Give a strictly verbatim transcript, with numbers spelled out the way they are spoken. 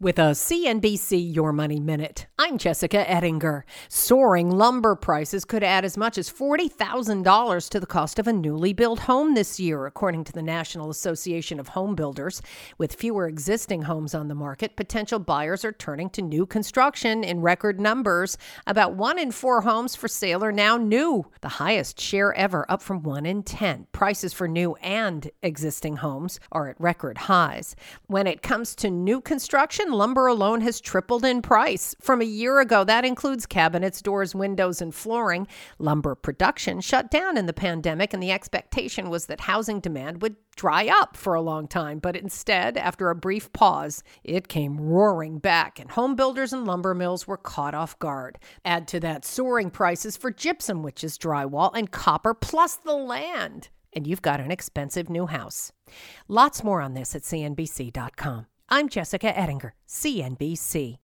With a C N B C Your Money Minute, I'm Jessica Ettinger. Soaring lumber prices could add as much as forty thousand dollars to the cost of a newly built home this year, according to the National Association of Home Builders. With fewer existing homes on the market, potential buyers are turning to new construction in record numbers. About one in four homes for sale are now new, the highest share ever, up from one in ten. Prices for new and existing homes are at record highs. When it comes to new construction, lumber alone has tripled in price from a year ago. That includes cabinets, doors, windows, and flooring. Lumber production shut down in the pandemic, and the expectation was that housing demand would dry up for a long time. But instead, after a brief pause, it came roaring back, and home builders and lumber mills were caught off guard. Add to that soaring prices for gypsum, which is drywall, and copper, plus the land, and you've got an expensive new house. Lots more on this at C N B C dot com. I'm Jessica Ettinger, C N B C.